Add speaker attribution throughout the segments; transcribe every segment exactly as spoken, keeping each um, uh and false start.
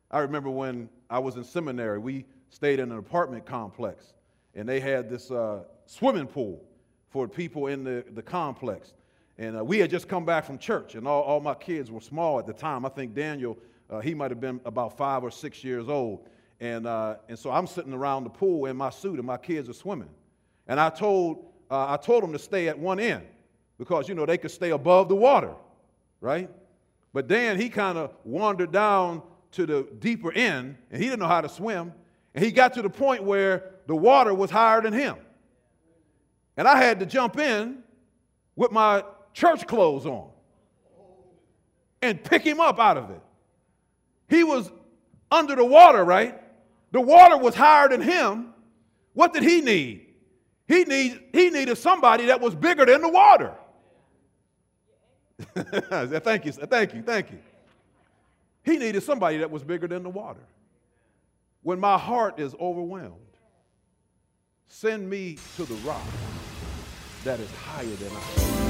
Speaker 1: I remember when I was in seminary, we stayed in an apartment complex, and they had this uh, swimming pool for people in the, the complex. And uh, we had just come back from church, and all, all my kids were small at the time. I think Daniel, uh, he might have been about five or six years old. And uh, and so I'm sitting around the pool in my suit, and my kids are swimming. And I told uh, I told them to stay at one end because, you know, they could stay above the water, right? But Dan, he kind of wandered down to the deeper end, and he didn't know how to swim. And he got to the point where the water was higher than him. And I had to jump in with my church clothes on and pick him up out of it. He was under the water, right? The water was higher than him. What did he need? He, need, he needed somebody that was bigger than the water. Thank you, thank you, thank you. He needed somebody that was bigger than the water. When my heart is overwhelmed, send me to the rock that is higher than I.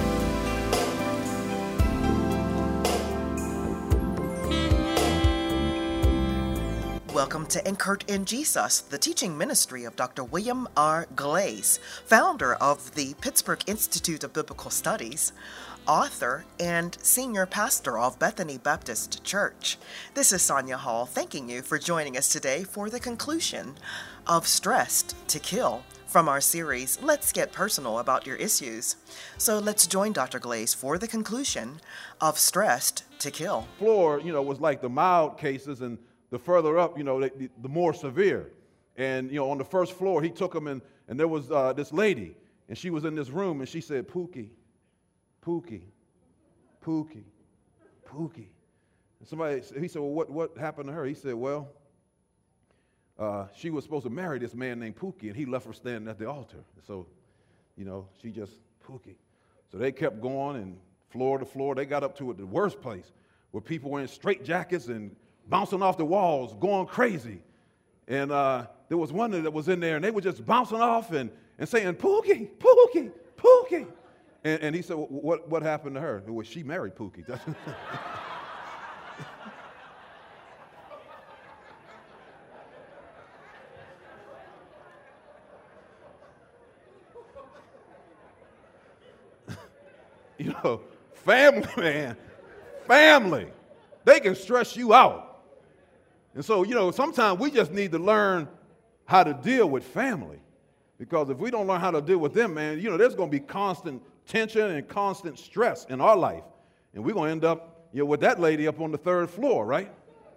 Speaker 2: Welcome to Anchored in Jesus, the teaching ministry of Doctor William R. Glaze, founder of the Pittsburgh Institute of Biblical Studies, author, and senior pastor of Bethany Baptist Church. This is Sonia Hall, thanking you for joining us today for the conclusion of Stressed to Kill from our series, Let's Get Personal About Your Issues. So let's join Doctor Glaze for the conclusion of Stressed to Kill.
Speaker 1: Floor, you know, was like the mild cases, and the further up, you know, the, the more severe. And, you know, on the first floor, he took them, and, and there was uh, this lady, and she was in this room, and she said, Pookie, Pookie, Pookie, Pookie. And somebody, he said, well, what, what happened to her? He said, well, uh, she was supposed to marry this man named Pookie, and he left her standing at the altar. So, you know, she just, Pookie. So they kept going, and floor to floor, they got up to it, the worst place, where people were in straight jackets and bouncing off the walls, going crazy. And uh, there was one that was in there, and they were just bouncing off and, and saying, Pookie, Pookie, Pookie. And, and he said, well, what, what happened to her? Well, she married Pookie. You know, family, man, family. They can stress you out. And so, you know, sometimes we just need to learn how to deal with family. Because if we don't learn how to deal with them, man, you know, there's going to be constant tension and constant stress in our life. And we're going to end up, you know, with that lady up on the third floor, right?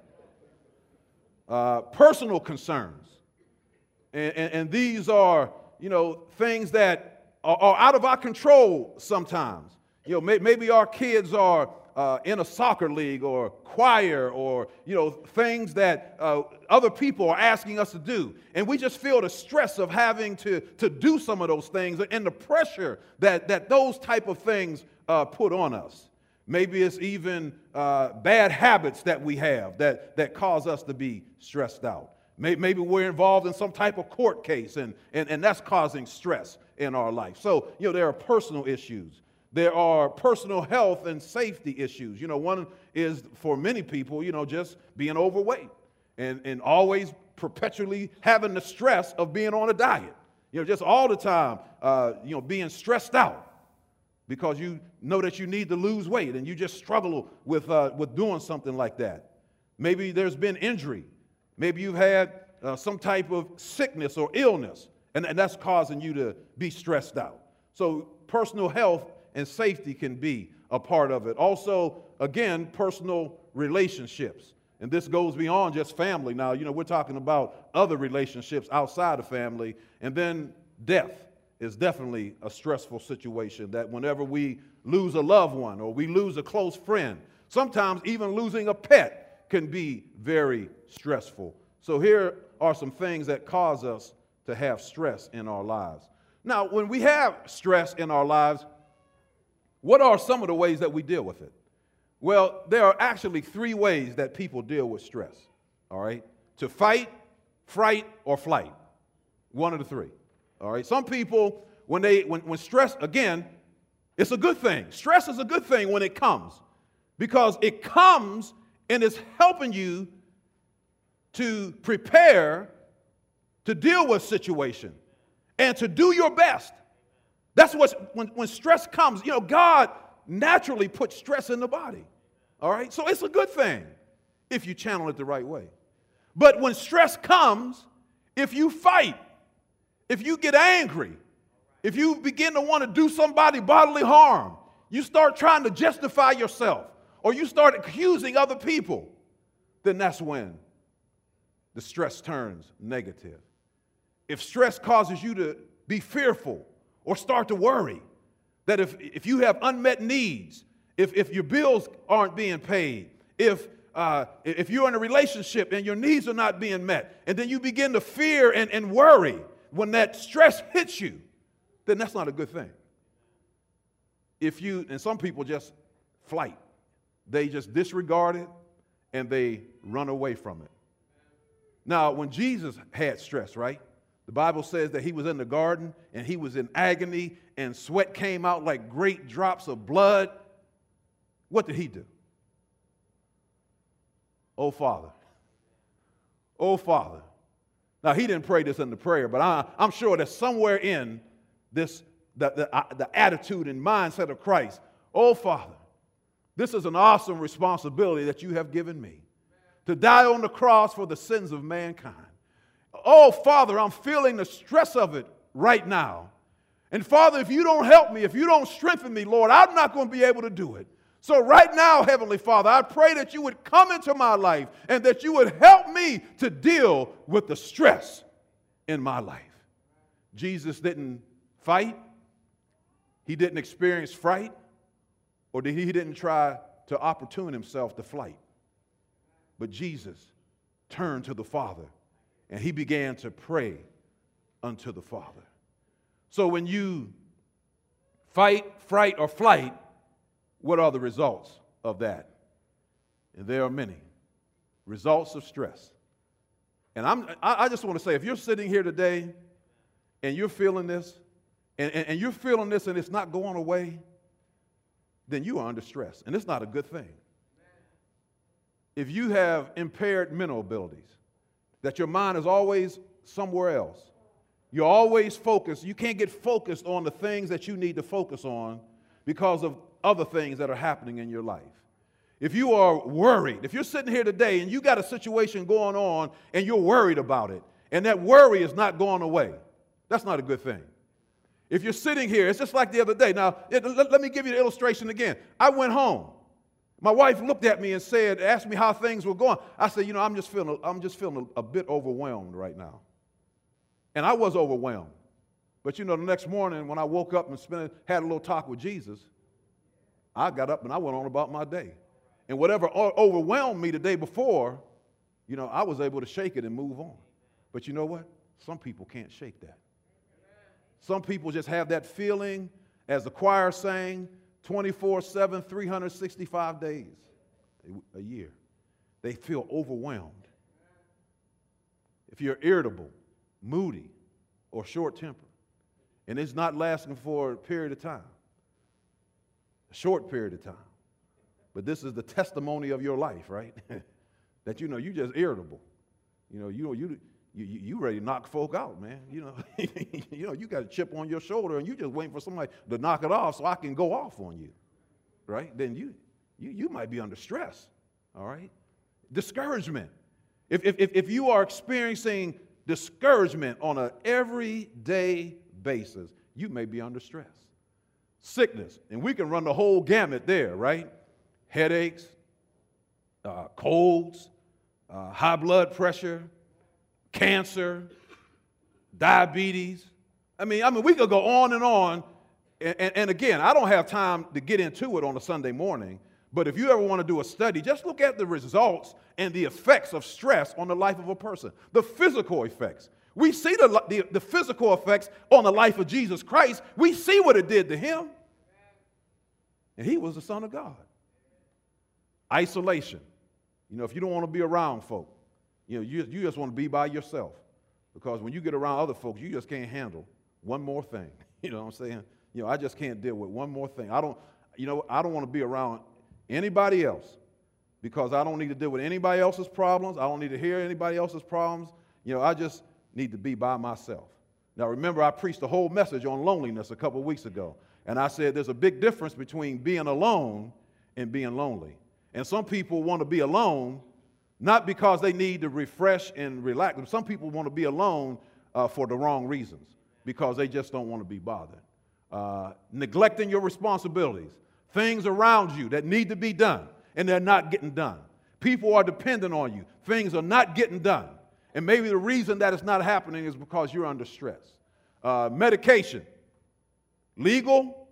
Speaker 1: Uh, personal concerns. And, and, and these are, you know, things that are, are out of our control sometimes. You know, may, maybe our kids are Uh, in a soccer league or choir or, you know, things that uh, other people are asking us to do. And we just feel the stress of having to, to do some of those things and the pressure that, that those type of things uh, put on us. Maybe it's even uh, bad habits that we have that, that cause us to be stressed out. Maybe we're involved in some type of court case, and, and, and that's causing stress in our life. So, you know, there are personal issues. There are personal health and safety issues. You know, one is for many people, you know, just being overweight and, and always perpetually having the stress of being on a diet. You know, just all the time, uh, you know, being stressed out because you know that you need to lose weight and you just struggle with, uh, with doing something like that. Maybe there's been injury. Maybe you've had uh, some type of sickness or illness, and, and that's causing you to be stressed out. So personal health and safety can be a part of it. Also, again, personal relationships. And this goes beyond just family. Now, you know, we're talking about other relationships outside of family. And then death is definitely a stressful situation, that whenever we lose a loved one or we lose a close friend, sometimes even losing a pet can be very stressful. So here are some things that cause us to have stress in our lives. Now, when we have stress in our lives, what are some of the ways that we deal with it? Well, there are actually three ways that people deal with stress, all right? To fight, fright, or flight. One of the three, all right? Some people, when they when, when stress, again, it's a good thing. Stress is a good thing when it comes because it comes and it's helping you to prepare to deal with situation and to do your best. That's what's, when, when stress comes, you know, God naturally puts stress in the body. All right? So it's a good thing if you channel it the right way. But when stress comes, if you fight, if you get angry, if you begin to want to do somebody bodily harm, you start trying to justify yourself, or you start accusing other people, then that's when the stress turns negative. If stress causes you to be fearful or start to worry, that if, if you have unmet needs, if, if your bills aren't being paid, if, uh, if you're in a relationship and your needs are not being met, and then you begin to fear and, and worry when that stress hits you, then that's not a good thing. If you, and some people just flight. They just disregard it and they run away from it. Now, when Jesus had stress, right? The Bible says that he was in the garden and he was in agony and sweat came out like great drops of blood. What did he do? Oh, Father. Oh, Father. Now, he didn't pray this in the prayer, but I, I'm sure that somewhere in this, the, the, uh, the attitude and mindset of Christ, oh, Father, this is an awesome responsibility that you have given me to die on the cross for the sins of mankind. Oh, Father, I'm feeling the stress of it right now. And Father, if you don't help me, if you don't strengthen me, Lord, I'm not going to be able to do it. So right now, Heavenly Father, I pray that you would come into my life and that you would help me to deal with the stress in my life. Jesus didn't fight. He didn't experience fright. Or did he, he didn't try to opportune himself to flight. But Jesus turned to the Father and he began to pray unto the Father. So when you fight, fright, or flight, what are the results of that? And there are many results of stress. And I'm, I just want to say, if you're sitting here today and you're feeling this, and, and, and you're feeling this and it's not going away, then you are under stress, and it's not a good thing. If you have impaired mental abilities, that your mind is always somewhere else, you're always focused, you can't get focused on the things that you need to focus on because of other things that are happening in your life. If you are worried, if you're sitting here today and you got a situation going on and you're worried about it, and that worry is not going away, that's not a good thing. If you're sitting here, it's just like the other day. Now, it, let, let me give you the illustration again. I went home. My wife looked at me and said, asked me how things were going. I said, you know, I'm just feeling, I'm just feeling a, a bit overwhelmed right now. And I was overwhelmed. But, you know, the next morning when I woke up and spent, had a little talk with Jesus, I got up and I went on about my day. And whatever o- overwhelmed me the day before, you know, I was able to shake it and move on. But you know what? Some people can't shake that. Some people just have that feeling, as the choir sang, twenty-four seven, three hundred sixty-five days a year. They feel overwhelmed. If you're irritable, moody, or short-tempered, and it's not lasting for a period of time, a short period of time, but this is the testimony of your life, right? That, you know, you just irritable. You know, you know, you You, you, you ready to knock folk out, man. You know, you know, you got a chip on your shoulder and you just waiting for somebody to knock it off so I can go off on you, right? Then you, you, you might be under stress, all right? Discouragement. If, if, if you are experiencing discouragement on an everyday basis, you may be under stress. Sickness, and we can run the whole gamut there, right? Headaches, uh, colds, uh, high blood pressure, cancer, diabetes. I mean, I mean, we could go on and on. And, and, and again, I don't have time to get into it on a Sunday morning, but if you ever want to do a study, just look at the results and the effects of stress on the life of a person, the physical effects. We see the, the, the physical effects on the life of Jesus Christ. We see what it did to him. And he was the Son of God. Isolation. You know, if you don't want to be around folk, You know, you, you just want to be by yourself, because when you get around other folks, you just can't handle one more thing. You know what I'm saying? You know, I just can't deal with one more thing. I don't, you know, I don't want to be around anybody else because I don't need to deal with anybody else's problems. I don't need to hear anybody else's problems. You know, I just need to be by myself. Now, remember, I preached a whole message on loneliness a couple of weeks ago, and I said there's a big difference between being alone and being lonely. And some people want to be alone not because they need to refresh and relax. Some people want to be alone uh, for the wrong reasons, because they just don't want to be bothered. Uh, neglecting your responsibilities, things around you that need to be done, and they're not getting done. People are dependent on you. Things are not getting done. And maybe the reason that it's not happening is because you're under stress. Uh, medication, legal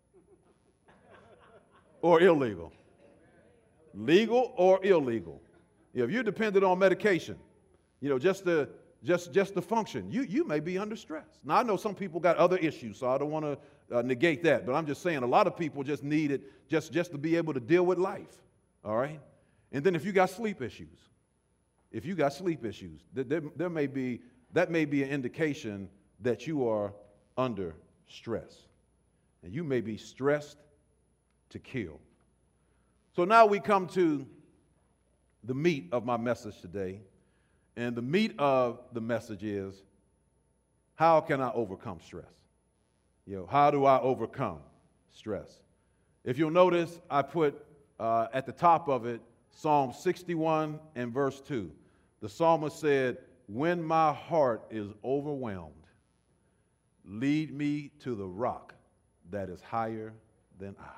Speaker 1: or illegal? Legal or illegal? If you're dependent on medication, you know, just to just just to function, you you may be under stress. Now, I know some people got other issues, so I don't want to uh, negate that. But I'm just saying, a lot of people just need it just just to be able to deal with life. All right. And then if you got sleep issues, if you got sleep issues, there, there may be that may be an indication that you are under stress, and you may be stressed to kill. So now we come to the meat of my message today. And the meat of the message is, how can I overcome stress? You know, how do I overcome stress? If you'll notice, I put uh, at the top of it Psalm sixty-one and verse two. The psalmist said, when my heart is overwhelmed, lead me to the rock that is higher than I.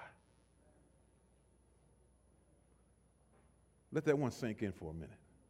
Speaker 1: Let that one sink in for a minute.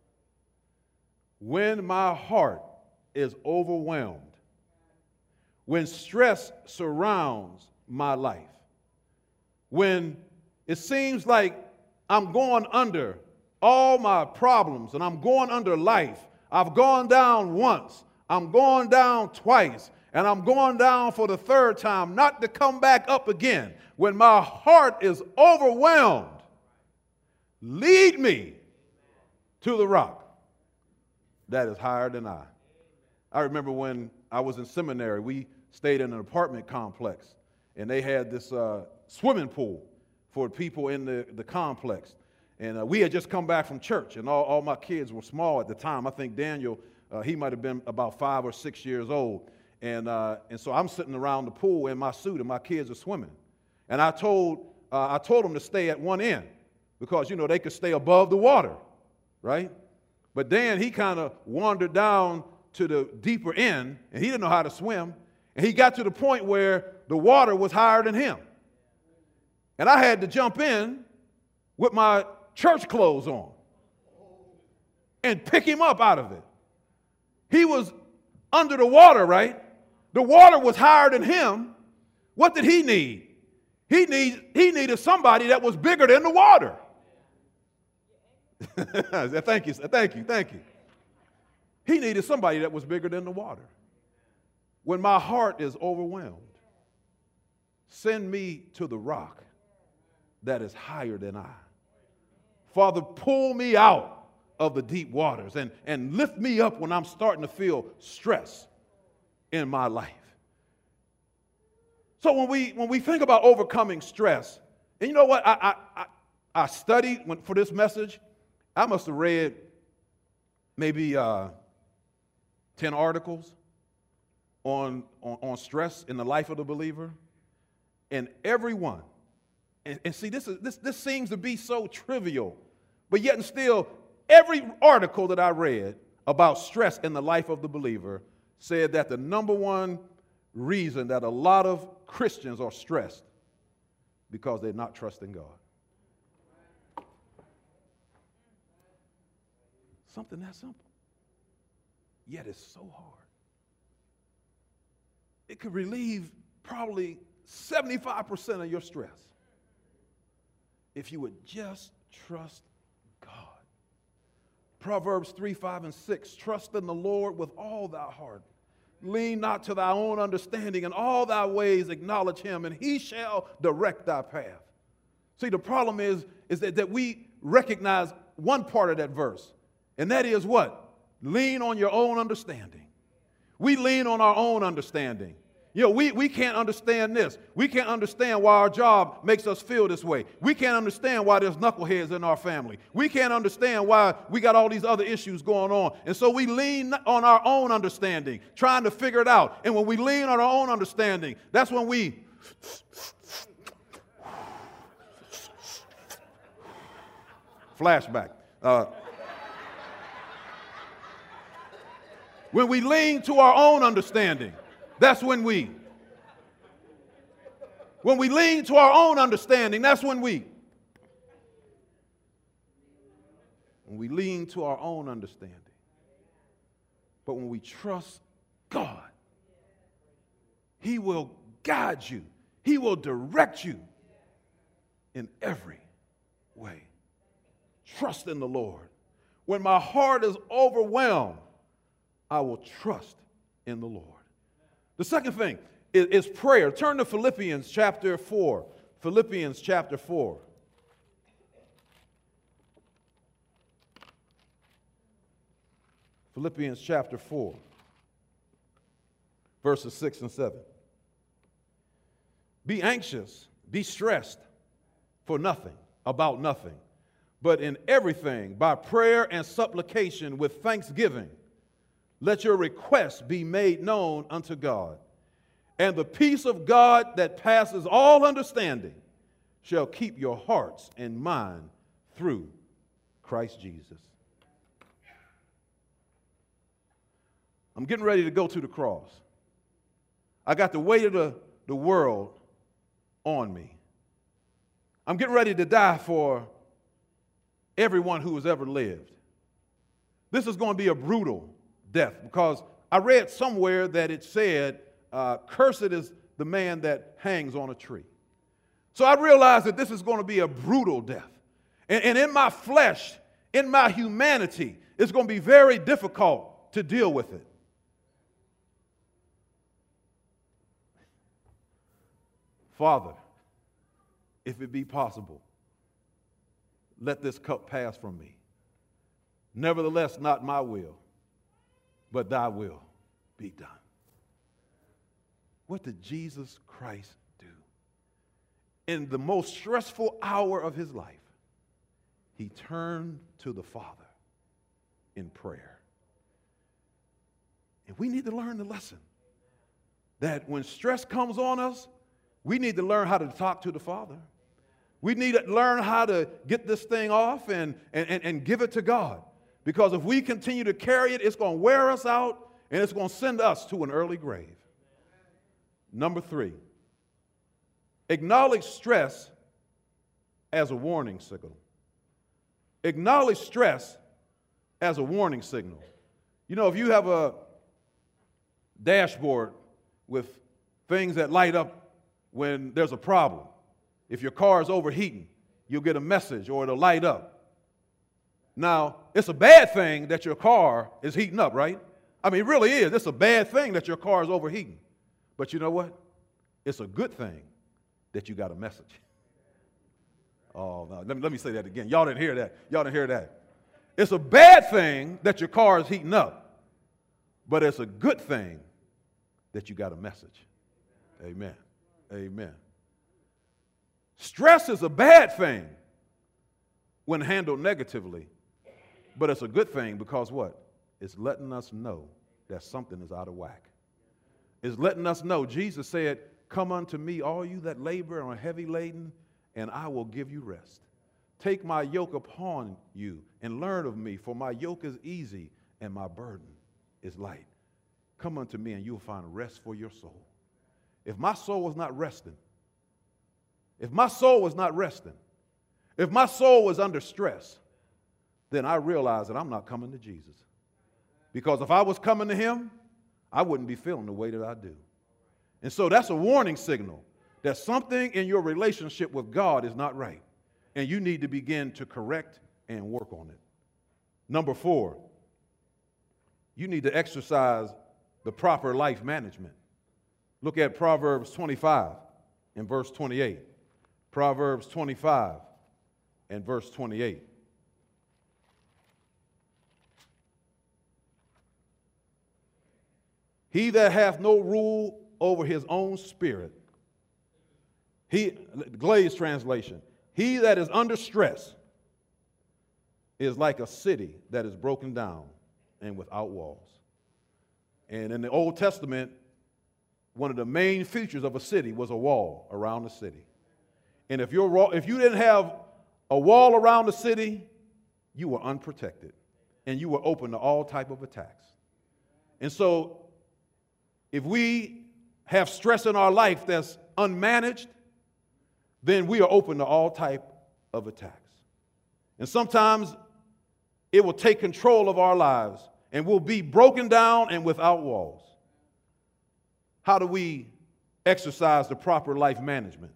Speaker 1: When my heart is overwhelmed, when stress surrounds my life, when it seems like I'm going under all my problems and I'm going under life, I've gone down once, I'm going down twice, and I'm going down for the third time, not to come back up again. When my heart is overwhelmed, lead me to the rock that is higher than I. I remember when I was in seminary, we stayed in an apartment complex, and they had this uh, swimming pool for people in the, the complex. And uh, we had just come back from church, and all, all my kids were small at the time. I think Daniel, uh, he might have been about five or six years old. And, uh, and so I'm sitting around the pool in my suit, and my kids are swimming. And I told, uh, I told them to stay at one end because, you know, they could stay above the water, right? But Dan, he kind of wandered down to the deeper end, and he didn't know how to swim. And he got to the point where the water was higher than him. And I had to jump in with my church clothes on and pick him up out of it. He was under the water, right? The water was higher than him. What did he need? He, need, he needed somebody that was bigger than the water. Thank you, thank you, thank you. He needed somebody that was bigger than the water. When my heart is overwhelmed, send me to the rock that is higher than I. Father, pull me out of the deep waters and, and lift me up when I'm starting to feel stress in my life. So when we when we think about overcoming stress, and you know what, I I, I, I studied when, for this message. I must have read maybe uh, ten articles on, on, on stress in the life of the believer, and every one, and, and see, this, is, this, this seems to be so trivial, but yet and still, every article that I read about stress in the life of the believer said that the number one reason that a lot of Christians are stressed because they're not trusting God. Something that simple, yet it's so hard. It could relieve probably seventy-five percent of your stress if you would just trust God. Proverbs three, five, and six, trust in the Lord with all thy heart. Lean not to thy own understanding, in all thy ways acknowledge him, and he shall direct thy path. See, the problem is, is that, that we recognize one part of that verse. And that is what? Lean on your own understanding. We lean on our own understanding. You know, we, we can't understand this. We can't understand why our job makes us feel this way. We can't understand why there's knuckleheads in our family. We can't understand why we got all these other issues going on. And so we lean on our own understanding, trying to figure it out. And when we lean on our own understanding, that's when we flashback. Uh, when we lean to our own understanding, that's when we, when we lean to our own understanding, that's when we, when we lean to our own understanding. But when we trust God, He will guide you. He will direct you in every way. Trust in the Lord. When my heart is overwhelmed, I will trust in the Lord. The second thing is, is prayer. Turn to Philippians chapter four. Philippians chapter four. Philippians chapter four, verses six and seven. Be anxious, be stressed for nothing, about nothing, but in everything, by prayer and supplication with thanksgiving, let your requests be made known unto God. And the peace of God that passes all understanding shall keep your hearts and mind through Christ Jesus. I'm getting ready to go to the cross. I got the weight of the, the world on me. I'm getting ready to die for everyone who has ever lived. This is going to be a brutal death, because I read somewhere that it said, uh, cursed is the man that hangs on a tree. So I realized that this is going to be a brutal death. And, and in my flesh, in my humanity, it's going to be very difficult to deal with it. Father, if it be possible, let this cup pass from me. Nevertheless, not my will, but thy will be done. What did Jesus Christ do? In the most stressful hour of his life, he turned to the Father in prayer. And we need to learn the lesson that when stress comes on us, we need to learn how to talk to the Father. We need to learn how to get this thing off and, and, and, and give it to God. Because if we continue to carry it, it's going to wear us out and it's going to send us to an early grave. Number three, acknowledge stress as a warning signal. Acknowledge stress as a warning signal. You know, if you have a dashboard with things that light up when there's a problem, if your car is overheating, you'll get a message or it'll light up. Now, it's a bad thing that your car is heating up, right? I mean, it really is. It's a bad thing that your car is overheating. But you know what? It's a good thing that you got a message. Oh, no. Let me, let me say that again. Y'all didn't hear that. Y'all didn't hear that. It's a bad thing that your car is heating up, but it's a good thing that you got a message. Amen. Amen. Stress is a bad thing when handled negatively, but it's a good thing because what? It's letting us know that something is out of whack. It's letting us know. Jesus said, come unto me, all you that labor and are heavy laden, and I will give you rest. Take my yoke upon you and learn of me, for my yoke is easy and my burden is light. Come unto me and you'll find rest for your soul. If my soul was not resting, if my soul was not resting, if my soul was under stress, then I realize that I'm not coming to Jesus. Because if I was coming to him, I wouldn't be feeling the way that I do. And so that's a warning signal that something in your relationship with God is not right. And you need to begin to correct and work on it. Number four, you need to exercise the proper life management. Look at Proverbs twenty-five and verse twenty-eight. Proverbs twenty-five and verse twenty-eight. He that hath no rule over his own spirit. He, Glaze translation, he that is under stress is like a city that is broken down and without walls. And in the Old Testament, one of the main features of a city was a wall around the city. And if you're, if you didn't have a wall around the city, you were unprotected and you were open to all type of attacks. And so if we have stress in our life that's unmanaged, then we are open to all type of attacks. And sometimes it will take control of our lives and we'll be broken down and without walls. How do we exercise the proper life management?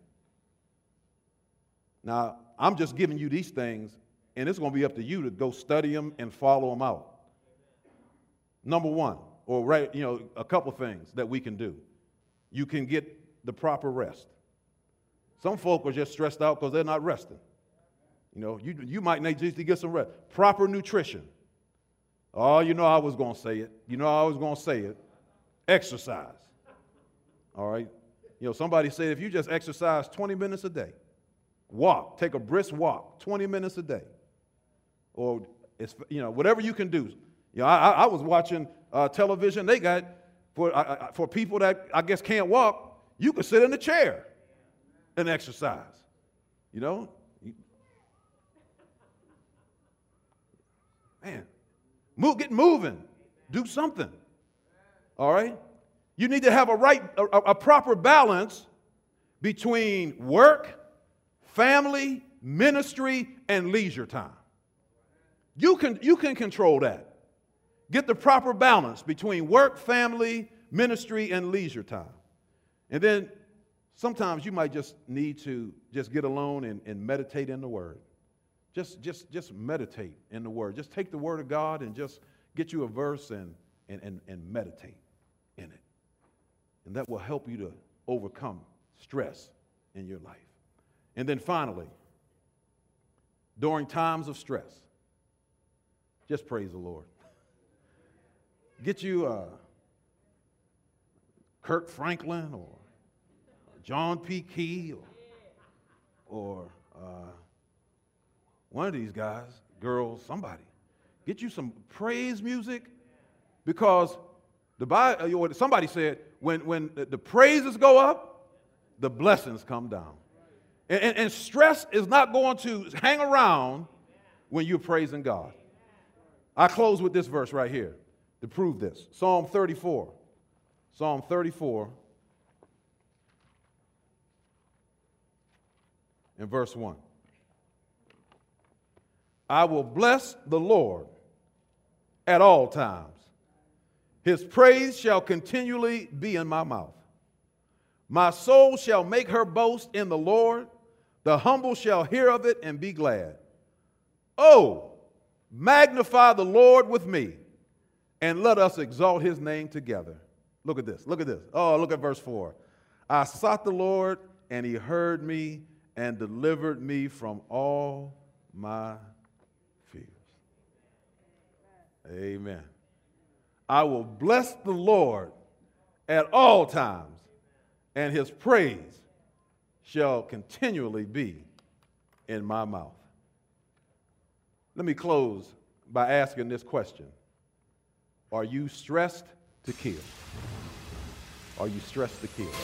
Speaker 1: Now, I'm just giving you these things, and it's going to be up to you to go study them and follow them out. Number one, or right, you know, a couple things that we can do. You can get the proper rest. Some folk are just stressed out because they're not resting. You know, you, you might need to get some rest. Proper nutrition. Oh, you know I was going to say it. You know I was going to say it. Exercise. All right? You know, somebody said if you just exercise twenty minutes a day, walk, take a brisk walk, twenty minutes a day, or, it's, you know, whatever you can do. You know, I, I was watching uh, television. They got, for, uh, for people that I guess can't walk, you can sit in a chair and exercise. You know? Man, move, get moving. Do something. All right? You need to have a right, a, a proper balance between work, family, ministry, and leisure time. You can, you can control that. Get the proper balance between work, family, ministry, and leisure time. And then sometimes you might just need to just get alone and, and meditate in the Word. Just, just, just meditate in the Word. Just take the Word of God and just get you a verse and, and, and, and meditate in it. And that will help you to overcome stress in your life. And then finally, during times of stress, just praise the Lord. Get you uh, Kirk Franklin or John P. Key or, or uh, one of these guys, girls, somebody. Get you some praise music, because the Bible, somebody said when, when the praises go up, the blessings come down. And, and, and stress is not going to hang around when you're praising God. I close with this verse right here to prove this. Psalm thirty-four. Psalm thirty-four and verse one. I will bless the Lord at all times. His praise shall continually be in my mouth. My soul shall make her boast in the Lord. The humble shall hear of it and be glad. Oh, magnify the Lord with me, and let us exalt his name together. Look at this. Look at this. Oh, look at verse four. I sought the Lord, and he heard me and delivered me from all my fears. Amen. I will bless the Lord at all times, and his praise shall continually be in my mouth. Let me close by asking this question. Are you stressed to kill? Are you stressed to kill?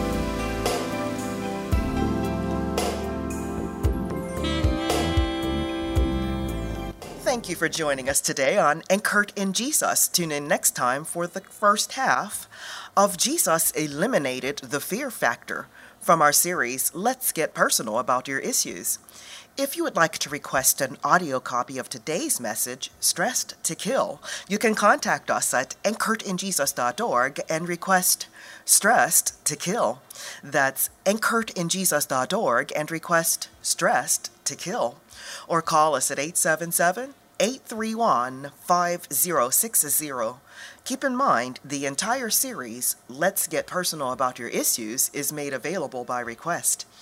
Speaker 2: Thank you for joining us today on Anchored in Jesus. Tune in next time for the first half of Jesus Eliminated the Fear Factor from our series, Let's Get Personal About Your Issues. If you would like to request an audio copy of today's message, Stressed to Kill, you can contact us at anchored in jesus dot org and request Stressed to Kill. That's anchored in jesus dot org and request Stressed to Kill. Or call us at eight seven seven, eight three one, five zero six zero. Keep in mind, the entire series, Let's Get Personal About Your Issues, is made available by request.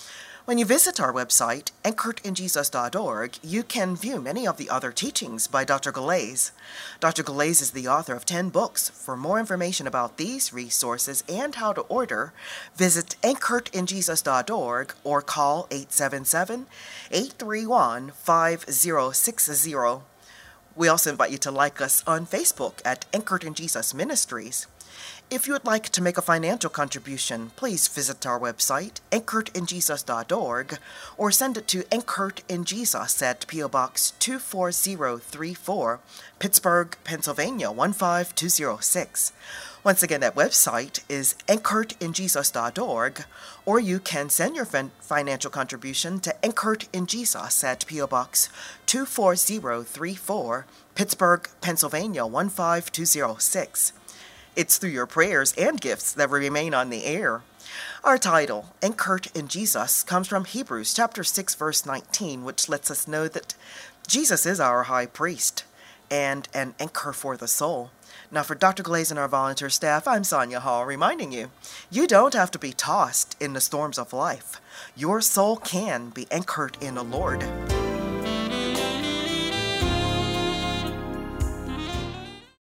Speaker 2: When you visit our website, anchored in jesus dot org, you can view many of the other teachings by Doctor Galais. Doctor Galais is the author of ten books. For more information about these resources and how to order, visit anchored in jesus dot org or call eight seven seven, eight three one, five zero six zero. We also invite you to like us on Facebook at Anchored in Jesus Ministries. If you would like to make a financial contribution, please visit our website, anchored in jesus dot org, or send it to Anchored in Jesus at P O Box two four zero three four, Pittsburgh, Pennsylvania one five two zero six. Once again, that website is anchored in jesus dot org, or you can send your fin- financial contribution to Anchored in Jesus at P O Box two four zero three four, Pittsburgh, Pennsylvania one five two zero six. It's through your prayers and gifts that we remain on the air. Our title, Anchored in Jesus, comes from Hebrews chapter six, verse nineteen, which lets us know that Jesus is our high priest and an anchor for the soul. Now, for Doctor Galais and our volunteer staff, I'm Sonia Hall, reminding you, you don't have to be tossed in the storms of life. Your soul can be anchored in the Lord.